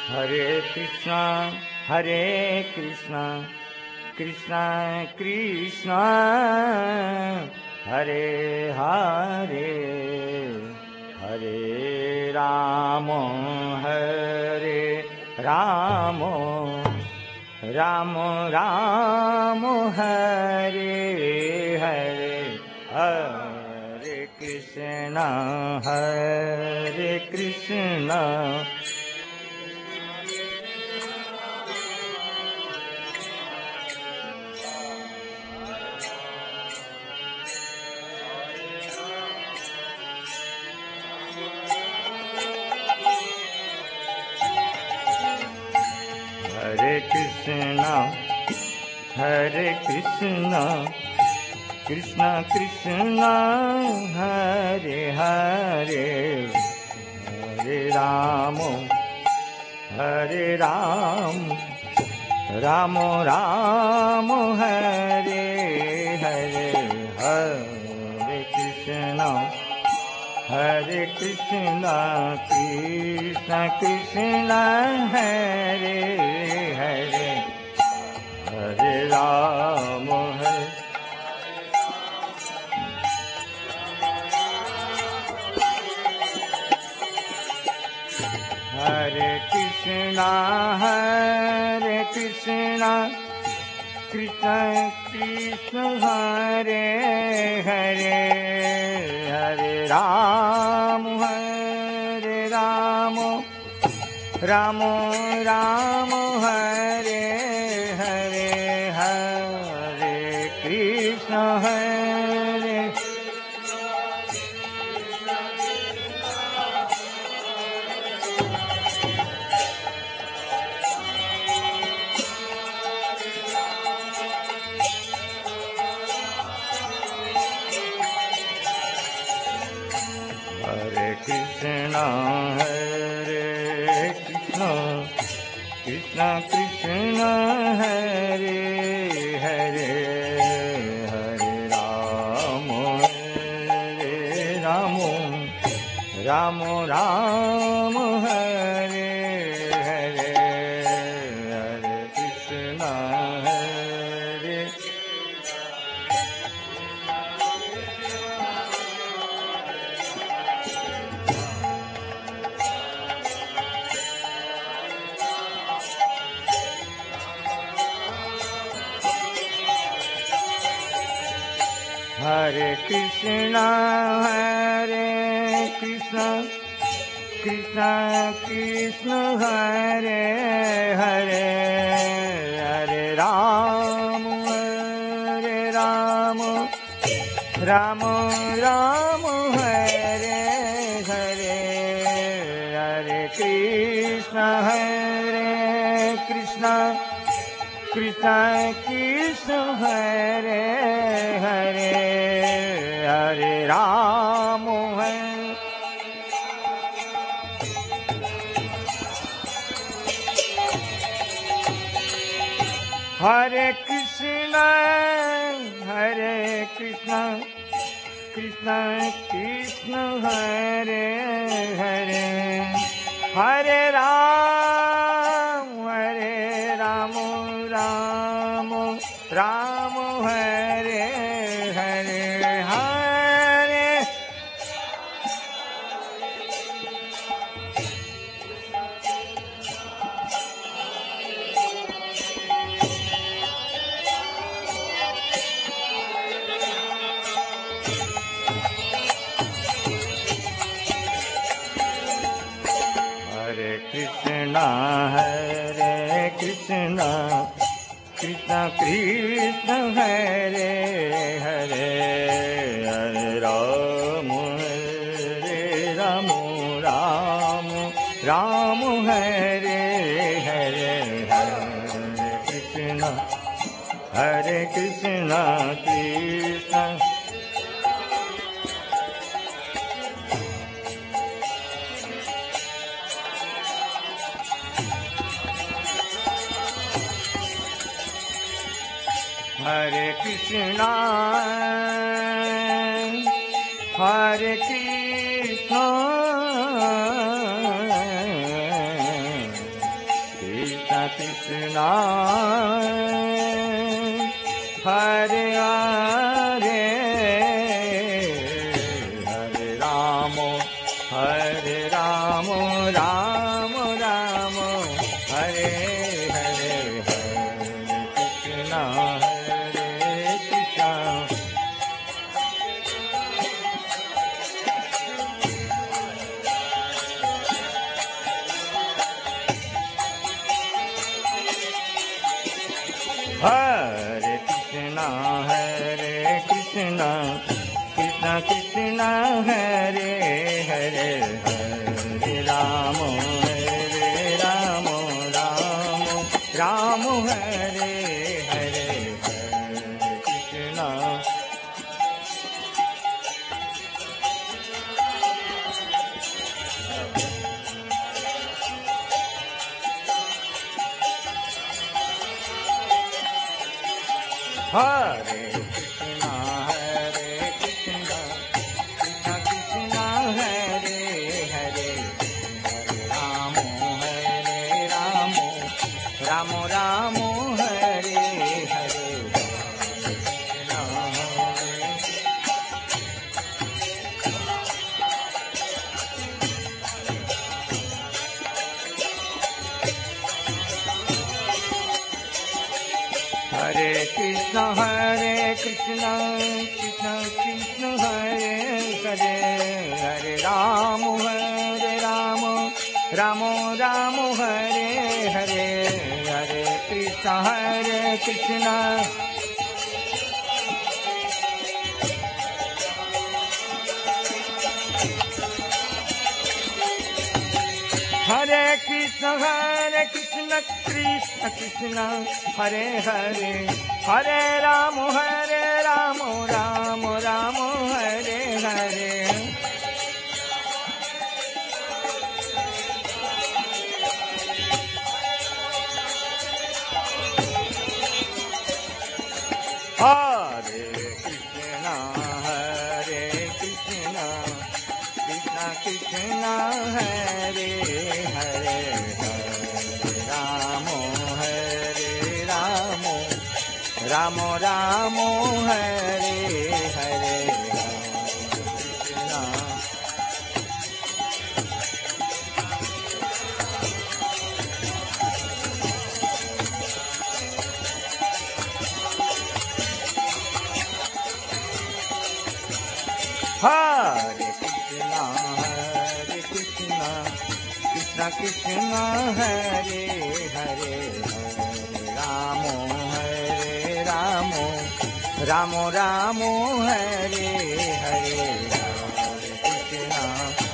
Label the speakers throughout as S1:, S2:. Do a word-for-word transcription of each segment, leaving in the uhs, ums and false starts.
S1: Hare Krishna Hare Krishna Krishna Krishna Hare Hare Hare Ram Hare Ram Ram Ram Hare Hare Hare Krishna Hare Krishna Hare Krishna Hare Krishna Krishna Krishna Hare Hare Hare Ram Hare Ram Ram Ram Hare Hare Hare Krishna Hare Krishna Krishna Krishna Hare Hare Hare Ram Hare Hare Krishna Hare Krishna Krishna Krishna Hare Hare Hare Ram Hare Ram Ram Ram Hare Hare Hare Krishna Hare Hare Krishna Hare Krishna Krishna Krishna Hare Hare Hare Ram Hare Ram Ram Ram Hare Hare Hare Krishna Hare Hare Krishna Hare Krishna Krishna Krishna Hare Hare Hare Ram Hare Ram Ram Ram Hare Hare Hare Krishna Hare Krishna Krishna Krishna Hare Hare Hare Ram Hare Hare Krishna Hare Krishna Krishna Krishna Hare Hare Hare Ram Hare Ram Ram Ram Hare Hare Hare Hare Krishna Hare Krishna Krishna Krishna Hare Hare Hare Ram Hare Ram Ram Ram Hare Hare Hare Krishna Hare Krishna Krishna Hare Krishna Hare Krishna Krishna Hare Hare Hare Ram Hare Ram Ram Ram Hare Hare Hare Krishna Hare Krishna Hare Krishna Hare Krishna Krishna Krishna Hare Hare Hare Ram Hare Ram Ram Ram Hare Hare Hare Krishna Hare Krishna Hare Krishna Krishna Krishna Hare Hare Hare Ram Hare Ram Ram Ram Hare Hare Krishna Hare Hare Krishna Hare Krishna Krishna Krishna Hare Hare Hare Ram Hare Ram Ram Ram Hare Hare Hare Krishna Hare Krishna Hare Krishna Hare Krishna Krishna Krishna Hare Hare Hare Ram Hare Ram Ram Ram Hare Hare Hare Krishna Hare Krishna Krishna Krishna Hare Hare Hare Ram Hare Ram Ram Ram Hare Hare Krishna Hare Krishna Hare Krishna Krishna Krishna Hare Hare Hare Ram Hare Ram Ram Ram Hare Hare Hare Krishna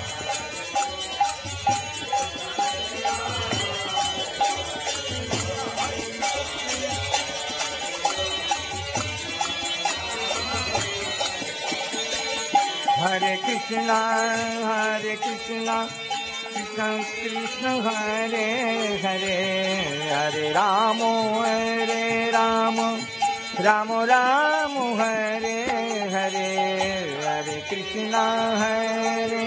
S1: Hare Krishna Hare Krishna Krishna Krishna Hare Hare Hare Ram Hare Ram Ram Ram Hare Hare Hare Krishna Hare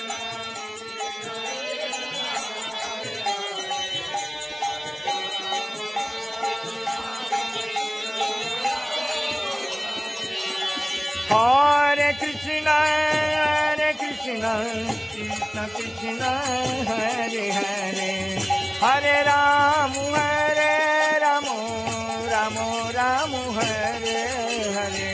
S1: Hare Krishna Hare Krishna Krishna Krishna Hare Hare Hare Ram Hare Ram Ram Ram Hare Hare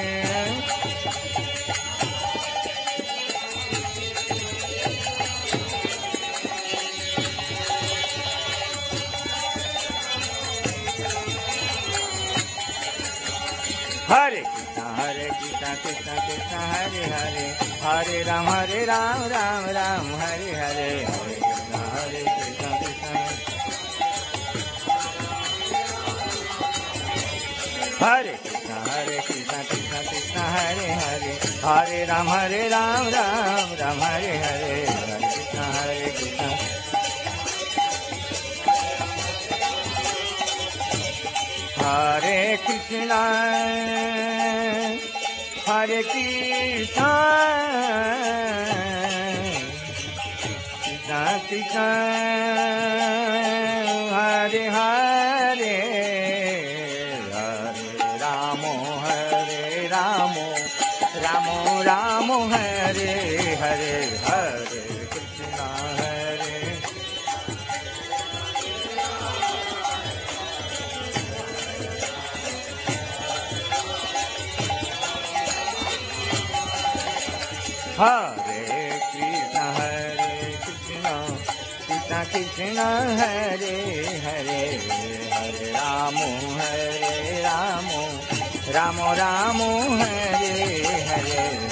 S1: Hare Krishna Hare Krishna Krishna Krishna Hare Hare Hare Ram Hare Ram Ram Ram Hare Hare Hare Krishna Hare Krishna Krishna Hare Krishna Hare Krishna Krishna Krishna Hare Hare Hare Ram Hare Ram Ram Ram Hare Hare Hare Krishna Hare Krishna Hare Krishna Hare Krishna Krishna Krishna Hare Hare Hare Krishna Hare Krishna Krishna Krishna Hare Hare Hare Ram Hare Ram Ram Ram Hare Hare